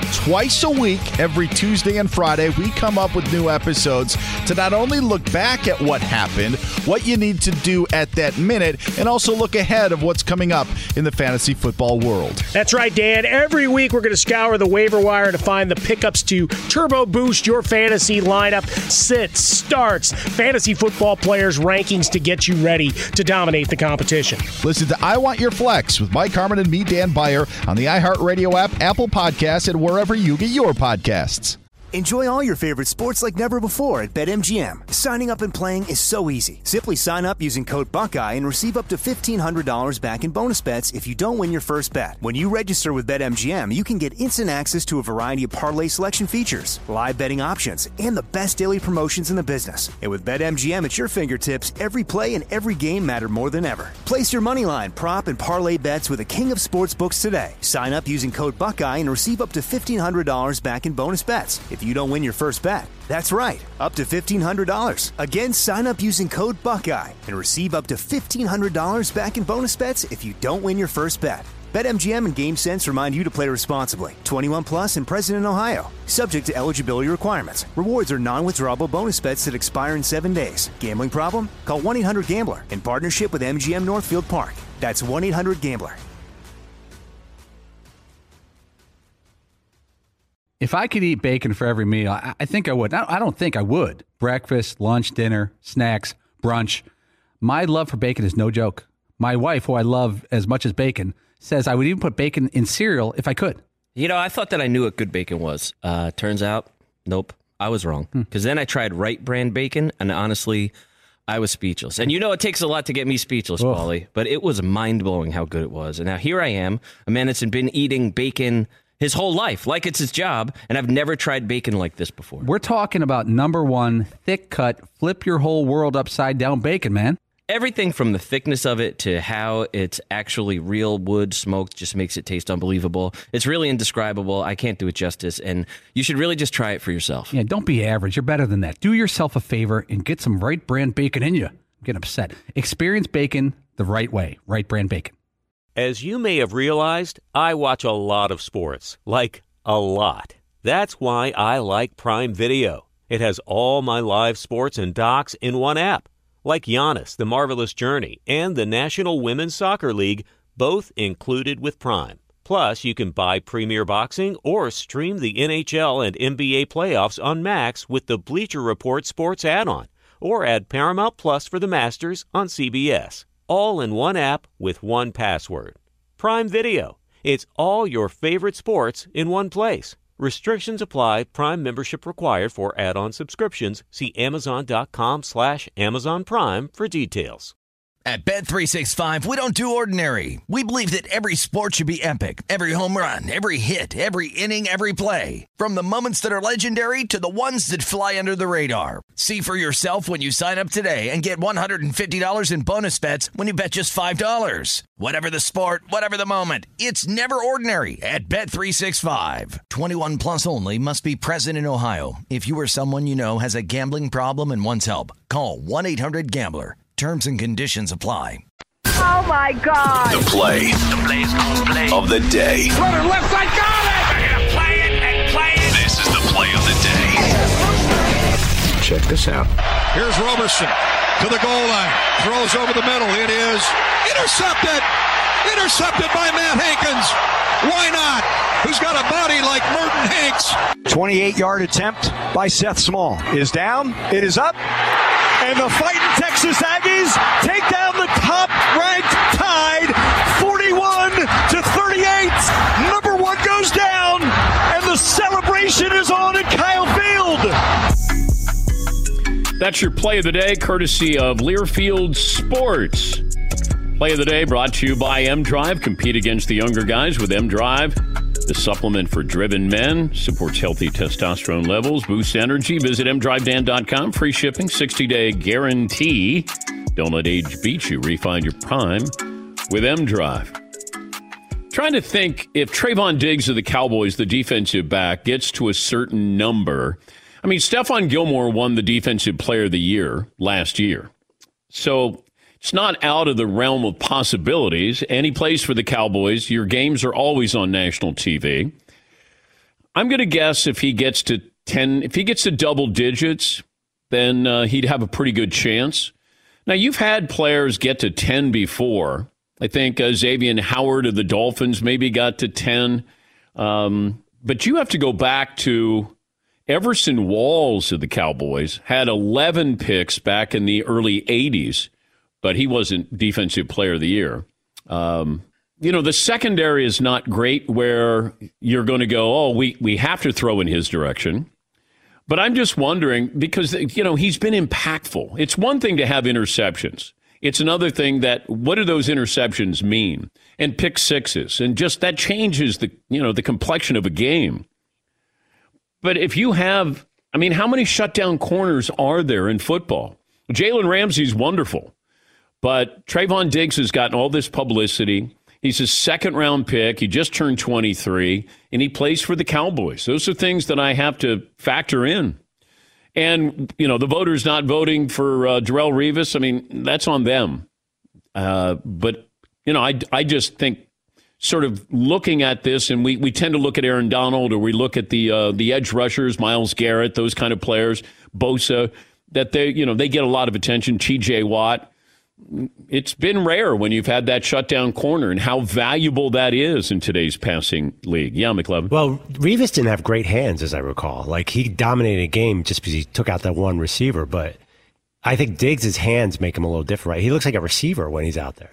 twice a week, every Tuesday and Friday, we come up with new episodes to not only look back at what happened, what you need to do at that minute, and also look ahead of what's coming up in the fantasy football world. That's right, Dan. Every week we're going to scour the waiver wire to find the pickups to turbo boost your fantasy lineup, sits, starts, fantasy football players' rankings to get you ready to dominate the competition. Listen to I Want Your Flex with Mike Harmon and me, Dan Beyer, on the iHeartRadio app, Apple Podcasts, and wherever you get your podcasts. Enjoy all your favorite sports like never before at BetMGM. Signing up and playing is so easy. Simply sign up using code Buckeye and receive up to $1,500 back in bonus bets if you don't win your first bet. When you register with BetMGM, you can get instant access to a variety of parlay selection features, live betting options, and the best daily promotions in the business. And with BetMGM at your fingertips, every play and every game matter more than ever. Place your moneyline, prop, and parlay bets with the king of sportsbooks today. Sign up using code Buckeye and receive up to $1,500 back in bonus bets if you don't win your first bet. That's right, up to $1,500. Again, sign up using code Buckeye and receive up to $1,500 back in bonus bets if you don't win your first bet. BetMGM and GameSense remind you to play responsibly. 21 plus and present in Ohio. Subject to eligibility requirements. Rewards are non-withdrawable bonus bets that expire in 7 days. Gambling problem? Call 1-800-GAMBLER in partnership with MGM Northfield Park. That's 1-800-GAMBLER. If I could eat bacon for every meal, I think I would. I don't think I would. Breakfast, lunch, dinner, snacks, brunch. My love for bacon is no joke. My wife, who I love as much as bacon, says I would even put bacon in cereal if I could. You know, I thought that I knew what good bacon was. Turns out, nope, I was wrong. Because then I tried Right Brand bacon, and honestly, I was speechless. And you know it takes a lot to get me speechless, Paulie, but it was mind-blowing how good it was. And now here I am, a man that's been eating bacon his whole life, like it's his job, and I've never tried bacon like this before. We're talking about number one, thick-cut, flip your whole world upside-down bacon, man. Everything from the thickness of it to how it's actually real wood smoked just makes it taste unbelievable. It's really indescribable. I can't do it justice, and you should really just try it for yourself. Yeah, don't be average. You're better than that. Do yourself a favor and get some Right Brand bacon in you. Get upset. Experience bacon the right way. Right Brand bacon. As you may have realized, I watch a lot of sports, like a lot. That's why I like Prime Video. It has all my live sports and docs in one app, like Giannis, The Marvelous Journey, and the National Women's Soccer League, both included with Prime. Plus, you can buy Premier Boxing or stream the NHL and NBA playoffs on Max with the Bleacher Report Sports add-on, or add Paramount Plus for the Masters on CBS. All in one app with one password. Prime Video. It's all your favorite sports in one place. Restrictions apply. Prime membership required for add-on subscriptions. See Amazon.com/Amazon Prime for details. At Bet365, we don't do ordinary. We believe that every sport should be epic. Every home run, every hit, every inning, every play. From the moments that are legendary to the ones that fly under the radar. See for yourself when you sign up today and get $150 in bonus bets when you bet just $5. Whatever the sport, whatever the moment, it's never ordinary at Bet365. 21 plus only. Must be present in Ohio. If you or someone you know has a gambling problem and wants help, call 1-800-GAMBLER. Terms and conditions apply. Oh, my God. The play of the day. Runner left side, got it! They're going to play it and play it. This is the play of the day. Check this out. Here's Roberson to the goal line. Throws over the middle. It is intercepted. Intercepted by Matt Hankins. Why not? Who's got a body like Merton Hanks? 28-yard attempt by Seth Small. Is down. It is up. And the fighting Texas Aggies take down the top-ranked Tide 41-38. Number one goes down, and the celebration is on at Kyle Field. That's your play of the day, courtesy of Learfield Sports. Play of the day brought to you by M-Drive. Compete against the younger guys with M-Drive. The supplement for driven men supports healthy testosterone levels, boosts energy. Visit mdrivedan.com. Free shipping, 60-day guarantee. Don't let age beat you. Refine your prime with M-Drive. Trying to think if Trayvon Diggs of the Cowboys, the defensive back, gets to a certain number. I mean, Stephon Gilmore won the Defensive Player of the Year last year. So it's not out of the realm of possibilities. And he plays for the Cowboys. Your games are always on national TV. I'm going to guess if he gets to 10, if he gets to double digits, then he'd have a pretty good chance. Now, you've had players get to 10 before. I think Xavier Howard of the Dolphins maybe got to 10. But you have to go back to Everson Walls of the Cowboys had 11 picks back in the early 80s, but he wasn't Defensive Player of the Year. The secondary is not great where you're going to go, we have to throw in his direction. But I'm just wondering, because, he's been impactful. It's one thing to have interceptions. It's another thing what do those interceptions mean? And pick sixes. And just that changes the complexion of a game. But if you have, how many shutdown corners are there in football? Jalen Ramsey's wonderful. But Trayvon Diggs has gotten all this publicity. He's a second-round pick. He just turned 23, and he plays for the Cowboys. Those are things that I have to factor in. And, the voters not voting for Darrelle Revis, that's on them. But, I just think sort of looking at this, and we tend to look at Aaron Donald, or we look at the edge rushers, Myles Garrett, those kind of players, Bosa, that they get a lot of attention, T.J. Watt. It's been rare when you've had that shutdown corner and how valuable that is in today's passing league. Yeah, McLevin. Well, Revis didn't have great hands, as I recall. Like, he dominated a game just because he took out that one receiver. But I think Diggs' hands make him a little different, right? He looks like a receiver when he's out there.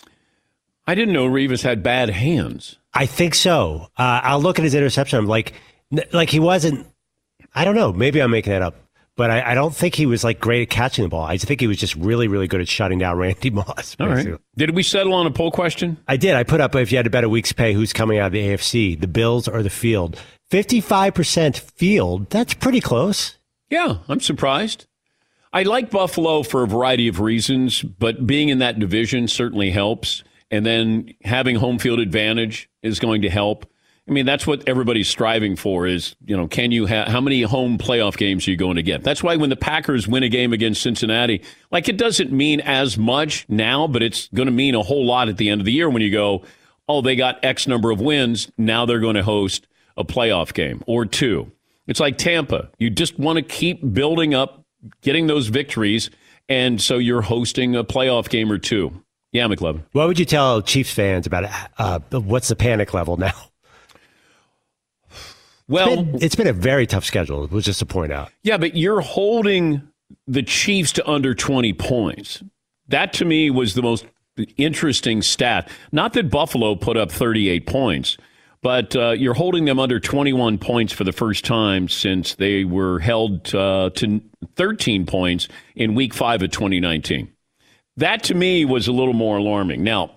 I didn't know Revis had bad hands. I think so. I'll look at his interception. I'm like he wasn't, I don't know. Maybe I'm making that up. But I don't think he was great at catching the ball. I think he was just really, really good at shutting down Randy Moss. All right. Did we settle on a poll question? I did. I put up, if you had to bet a week's pay, who's coming out of the AFC, the Bills or the Field. 55% Field. That's pretty close. Yeah, I'm surprised. I like Buffalo for a variety of reasons, but being in that division certainly helps. And then having home field advantage is going to help. That's what everybody's striving for is, can you how many home playoff games are you going to get? That's why when the Packers win a game against Cincinnati, it doesn't mean as much now, but it's going to mean a whole lot at the end of the year when you go, they got X number of wins. Now they're going to host a playoff game or two. It's like Tampa. You just want to keep building up, getting those victories. And so you're hosting a playoff game or two. Yeah, McLevin. What would you tell Chiefs fans about what's the panic level now? Well, it's been a very tough schedule, was just to point out. Yeah, but you're holding the Chiefs to under 20 points. That, to me, was the most interesting stat. Not that Buffalo put up 38 points, but you're holding them under 21 points for the first time since they were held to 13 points in Week 5 of 2019. That, to me, was a little more alarming. Now,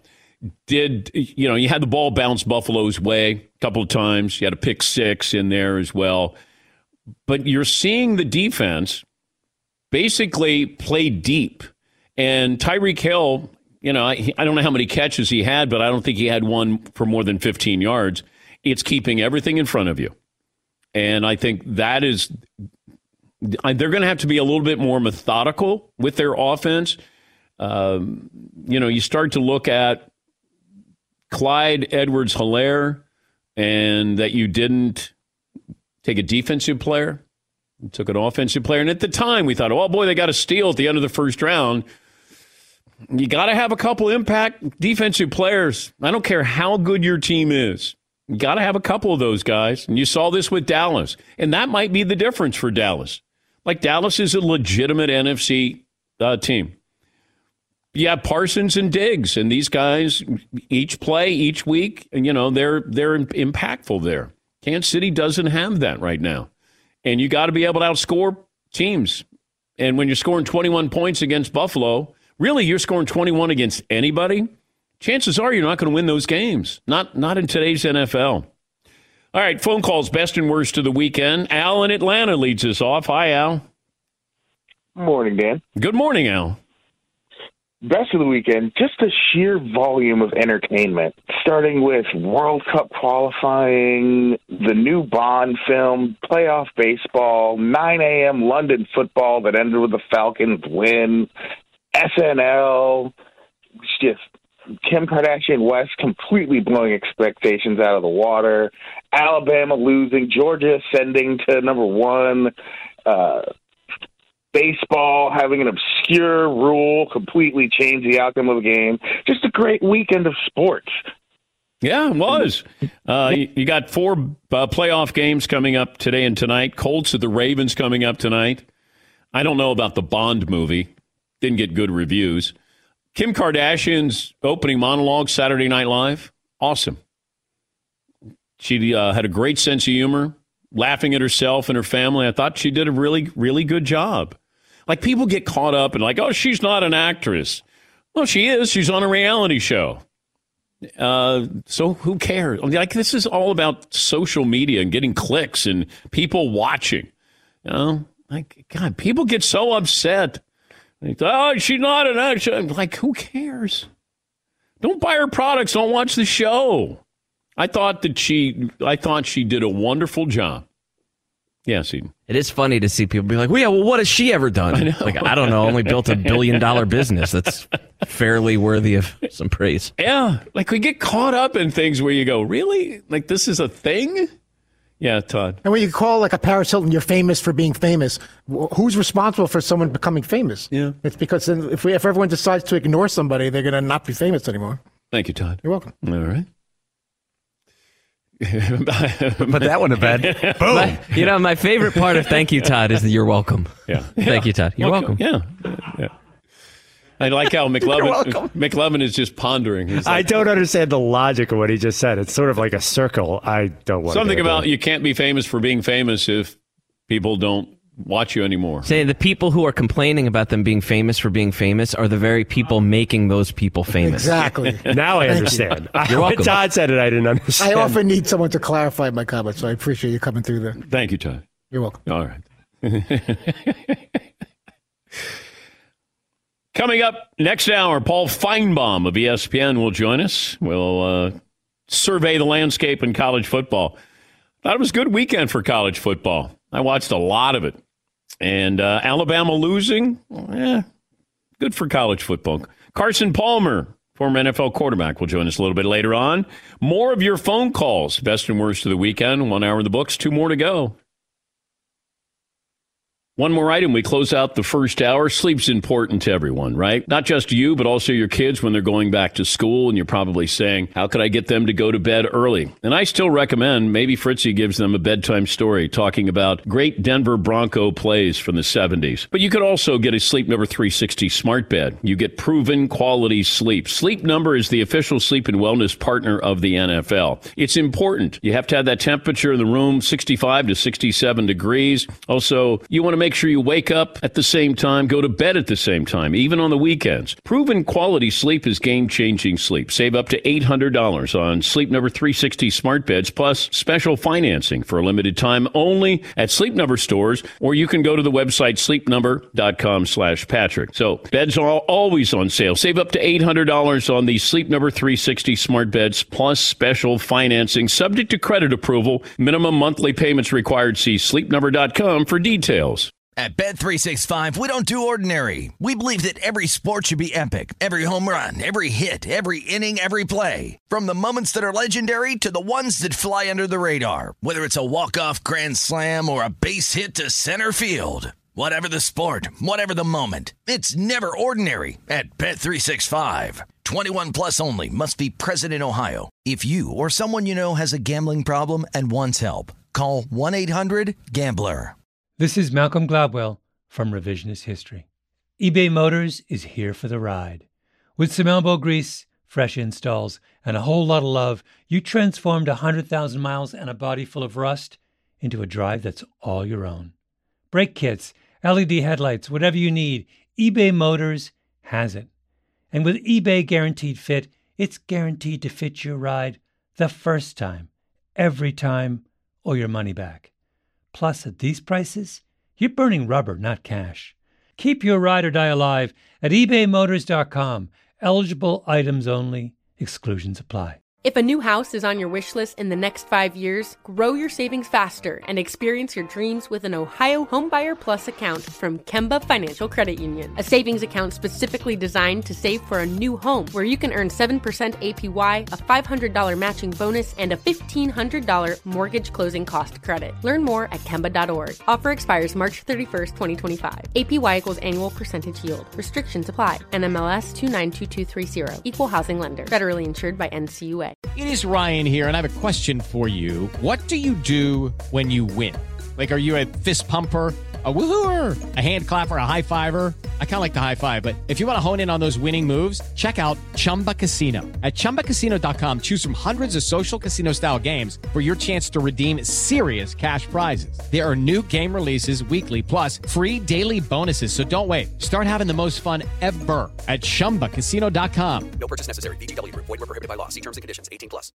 you had the ball bounce Buffalo's way a couple of times. You had a pick six in there as well. But you're seeing the defense basically play deep. And Tyreek Hill, I don't know how many catches he had, but I don't think he had one for more than 15 yards. It's keeping everything in front of you. And I think that is – they're going to have to be a little bit more methodical with their offense. You start to look at Clyde Edwards-Helaire, and that you didn't take a defensive player, you took an offensive player. And at the time, we thought, oh, boy, they got a steal at the end of the first round. You got to have a couple impact defensive players. I don't care how good your team is. You got to have a couple of those guys. And you saw this with Dallas. And that might be the difference for Dallas. Dallas is a legitimate NFC team. You have Parsons and Diggs, and these guys each play each week, and they're impactful there. Kansas City doesn't have that right now, and you got to be able to outscore teams. And when you're scoring 21 points against Buffalo, really you're scoring 21 against anybody. Chances are you're not going to win those games. Not in today's NFL. All right, phone calls, best and worst of the weekend. Al in Atlanta leads us off. Hi, Al. Morning, Dan. Good morning, Al. Best of the weekend, just the sheer volume of entertainment, starting with World Cup qualifying, the new Bond film, playoff baseball, 9 a.m. London football that ended with the Falcons win, SNL, just Kim Kardashian West completely blowing expectations out of the water. Alabama losing. Georgia ascending to number one. Baseball having an obscure rule completely change the outcome of the game. Just a great weekend of sports. Yeah, it was. You got 4 playoff games coming up today and tonight. Colts at the Ravens coming up tonight. I don't know about the Bond movie. Didn't get good reviews. Kim Kardashian's opening monologue, Saturday Night Live. Awesome. She had a great sense of humor, laughing at herself and her family. I thought she did a really, really good job. Like, people get caught up and like, oh, she's not an actress. Well, she is. She's on a reality show. So who cares? Like, this is all about social media and getting clicks and people watching. You know, like, God, people get so upset. Like, oh, she's not an actress. I'm like, who cares? Don't buy her products. Don't watch the show. I thought she did a wonderful job. Yes, Eden. It is funny to see people be like, well, yeah, well, what has she ever done? I don't know, only built $1 billion business that's fairly worthy of some praise. Yeah, like, we get caught up in things where you go, really? Like, this is a thing? Yeah, Todd. And when you call, like, a Paris Hilton, you're famous for being famous, who's responsible for someone becoming famous? Yeah. It's because if everyone decides to ignore somebody, they're going to not be famous anymore. Thank you, Todd. You're welcome. All right. Put that one to bed. Boom. My favorite part of thank you, Todd, is that you're welcome. Yeah. Thank you, Todd. You're welcome. Yeah. I like how McLovin is just pondering. He's like, I don't understand the logic of what he just said. It's sort of like a circle. I don't want something about you can't be famous for being famous if people don't watch you anymore. Saying the people who are complaining about them being famous for being famous are the very people making those people famous. Exactly. Now I understand. You're welcome. When Todd said it, I didn't understand. I often need someone to clarify my comments, so I appreciate you coming through there. Thank you, Todd. You're welcome. All right. Coming up next hour, Paul Feinbaum of ESPN will join us. We'll survey the landscape in college football. Thought it was a good weekend for college football. I watched a lot of it. And Alabama losing, good for college football. Carson Palmer, former NFL quarterback, will join us a little bit later on. More of your phone calls, best and worst of the weekend. 1 hour in the books, 2 more to go. One more item. We close out the first hour. Sleep's important to everyone, right? Not just you, but also your kids when they're going back to school. And you're probably saying, how could I get them to go to bed early? And I still recommend maybe Fritzy gives them a bedtime story talking about great Denver Bronco plays from the 70s. But you could also get a Sleep Number 360 smart bed. You get proven quality sleep. Sleep Number is the official sleep and wellness partner of the NFL. It's important. You have to have that temperature in the room, 65 to 67 degrees. Also, you want to make sure you wake up at the same time, go to bed at the same time, even on the weekends. Proven quality sleep is game-changing sleep. Save up to $800 on Sleep Number 360 smart beds, plus special financing for a limited time only at Sleep Number stores, or you can go to the website sleepnumber.com/Patrick. So beds are always on sale. Save up to $800 on the Sleep Number 360 smart beds, plus special financing, subject to credit approval. Minimum monthly payments required. See sleepnumber.com for details. At Bet365, we don't do ordinary. We believe that every sport should be epic. Every home run, every hit, every inning, every play. From the moments that are legendary to the ones that fly under the radar. Whether it's a walk-off grand slam or a base hit to center field. Whatever the sport, whatever the moment. It's never ordinary at Bet365. 21 plus only. Must be present in Ohio. If you or someone you know has a gambling problem and wants help, call 1-800-GAMBLER. This is Malcolm Gladwell from Revisionist History. eBay Motors is here for the ride. With some elbow grease, fresh installs, and a whole lot of love, you transformed 100,000 miles and a body full of rust into a drive that's all your own. Brake kits, LED headlights, whatever you need, eBay Motors has it. And with eBay Guaranteed Fit, it's guaranteed to fit your ride the first time, every time, or your money back. Plus, at these prices, you're burning rubber, not cash. Keep your ride or die alive at ebaymotors.com. Eligible items only. Exclusions apply. If a new house is on your wish list in the next 5 years, grow your savings faster and experience your dreams with an Ohio Homebuyer Plus account from Kemba Financial Credit Union. A savings account specifically designed to save for a new home, where you can earn 7% APY, a $500 matching bonus, and a $1,500 mortgage closing cost credit. Learn more at Kemba.org. Offer expires March 31st, 2025. APY equals annual percentage yield. Restrictions apply. NMLS 292230. Equal housing lender. Federally insured by NCUA. It is Ryan here, and I have a question for you. What do you do when you win? Like, are you a fist pumper, a woo-hooer, a hand clapper, a high-fiver? I kind of like the high-five, but if you want to hone in on those winning moves, check out Chumba Casino. At ChumbaCasino.com, choose from hundreds of social casino-style games for your chance to redeem serious cash prizes. There are new game releases weekly, plus free daily bonuses, so don't wait. Start having the most fun ever at ChumbaCasino.com. No purchase necessary. VGW Group. Void where prohibited by law. See terms and conditions. 18+.